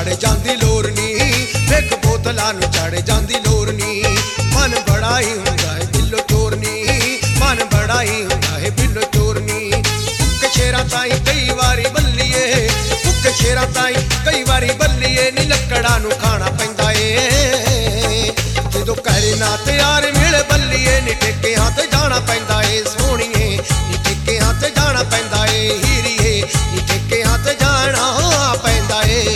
ਚੜ ਜਾਂਦੀ ਲੋਰ ਨੀ, ਵੇਖ ਬੋਤਲਾਂ ਨੂੰ ਚੜ ਜਾਂਦੀ ਲੋਰ ਨੀ। ਮਨ ਬੜਾ ਹੀ ਹੁੰਦਾ ਹੈ ਬਿੱਲੋ ਚੋਰ ਨੀ, ਮਨ ਬੜਾ ਹੀ ਹੁੰਦਾ ਹੈ ਬਿੱਲੋ ਚੋਰ ਨੀ। ਭੁੱਖੇ ਸ਼ੇਰਾਂ ਤਾਈਂ ਕਈ ਵਾਰੀ ਬੱਲੀਏ, ਭੁੱਖੇ ਸ਼ੇਰਾਂ ਤਾਈਂ ਕਈ ਵਾਰੀ ਬੱਲੀਏ ਨੀ, ਲੱਕੜਾਂ ਨੂੰ ਖਾਣਾ ਪੈਂਦਾ ਏ। ਜਦੋਂ ਘਰੇ ਨਾ ਤਿਆਰ ਮਿਲੇ ਬੱਲੀਏ ਨੀ, ਠੇਕਿਆਂ ਤੇ ਜਾਣਾ ਪੈਂਦਾ ਏ ਸੋਹਣੀਏ ਨੀ, ਠੇਕਿਆਂ ਤੇ ਜਾਣਾ ਪੈਂਦਾ ਏ ਹੀਰੀਏ ਨੀ, ਠੇਕਿਆਂ ਤੇ ਜਾਣਾ ਪੈਂਦਾ ਏ।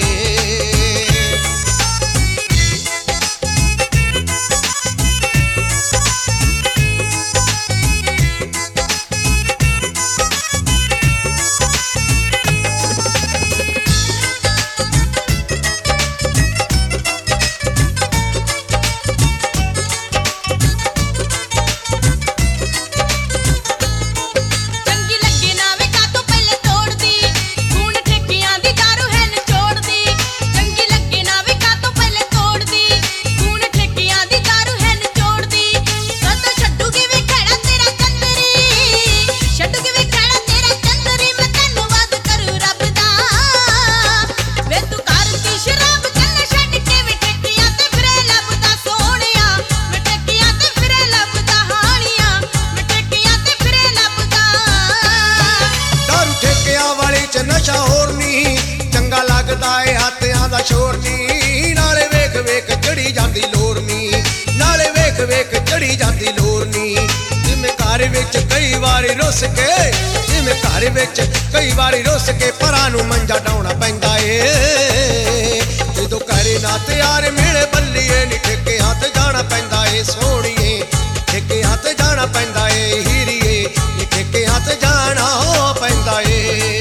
ਨਸ਼ਾ ਹੋਰ ਨੀ ਚੰਗਾ ਲੱਗਦਾ ਏ ਹੱਥਾਂ ਦਾ ਸ਼ੋਰ ਨੀ, ਨਾਲੇ ਵੇਖ ਵੇਖ ਚੜੀ ਜਾਂਦੀ ਲੋਰ ਨੀ, ਨਾਲੇ ਵੇਖ ਵੇਖ ਚੜੀ ਜਾਂਦੀ ਲੋਰ ਨੀ। ਜਿਵੇਂ ਘਰ ਵਿੱਚ ਕਈ ਵਾਰੀ ਰੁੱਸ ਕੇ, ਜਿਵੇਂ ਘਰ ਵਿੱਚ ਕਈ ਵਾਰੀ ਰੁੱਸ ਕੇ ਪਰਾਂ ਨੂੰ ਮੰਜਾ ਡਾਉਣਾ ਪੈਂਦਾ ਏ। ਜਦੋਂ ਘਰੇ ਨਾ ਤਿਆਰ ਮਿਲੇ ਬੱਲੀਏ ਨੀ, ਠੇਕਿਆਂ ਤੇ ਜਾਣਾ ਪੈਂਦਾ ਏ ਸੋਹਣੀਏ, ਠੇਕਿਆਂ ਤੇ ਜਾਣਾ ਪੈਂਦਾ ਏ ਹੀਰੀਏ ਨੀ, ਠੇਕਿਆਂ ਤੇ ਜਾਣਾ ਪੈਂਦਾ ਏ।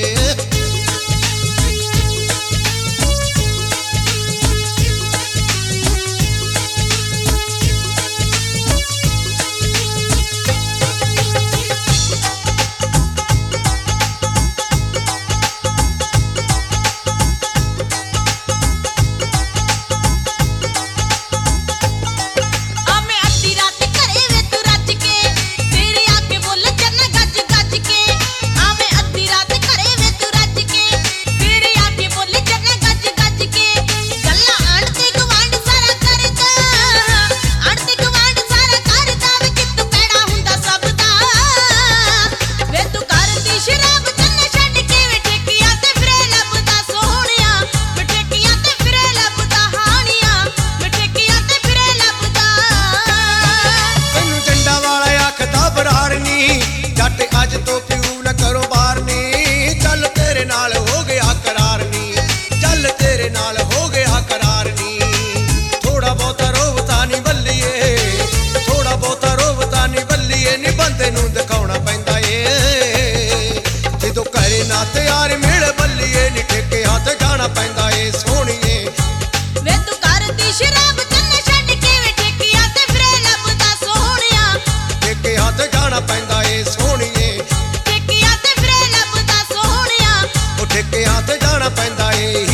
ਜੱਟ ਅੱਜ ਤੋਂ ਪਿਓ ਨਾ ਕਰੋ ਬਾਹਰ ਨੀ, ਚੱਲ ਤੇਰੇ ਨਾਲ ਹੋ ਗਿਆ ਕਰਾਰ ਨੀ, ਚੱਲ ਤੇਰੇ ਨਾਲ ਹੋ ਗਿਆ ਕਰਾਰ ਨੀ। ਥੋੜਾ ਬਹੁਤਾ ਰੋਵਤਾ ਨੀ ਬੱਲੀਏ, ਥੋੜਾ ਬਹੁਤਾ ਰੋਵਤਾ ਨੀ ਬੱਲੀਏ ਨੀ, ਬੰਦੇ ਨੂੰ ਦਿਖਾਉਣਾ ਪੈਂਦਾ ਏ। ਜਦੋਂ ਘਰੇ ਨਾ ਤਿਆਰ ਮਿਲੇ ਬੱਲੀਏ ਨੀ, ਠੇਕਿਆਂ ਤੇ ਜਾਣਾ ਪੈਂਦਾ ਏ ਸੋਹਣੀਏ। ਵੇ ਤੂੰ ਕਰਦੀ ਸ਼ਰਾਬ ਚੰਨ ਛੱਡ ਕੇ ਵੇ, ਠੇਕਿਆਂ ਤੇ ਫਿਰੇ ਲੱਭਦਾ ਸੋਹਣਿਆ, ਠੇਕਿਆਂ ਤੇ ਜਾਣਾ ਪੈਂਦਾ ਏ ਸੋਹਣੀਏ, ਠੇਕਿਆਂ ਤੇ ਫਿਰੇ ਲੱਭਦਾ ਸੋਹਣਿਆ, ਉਹ ਠੇਕਿਆਂ ਤੇ ਜਾਣਾ ਪੈਂਦਾ ਏ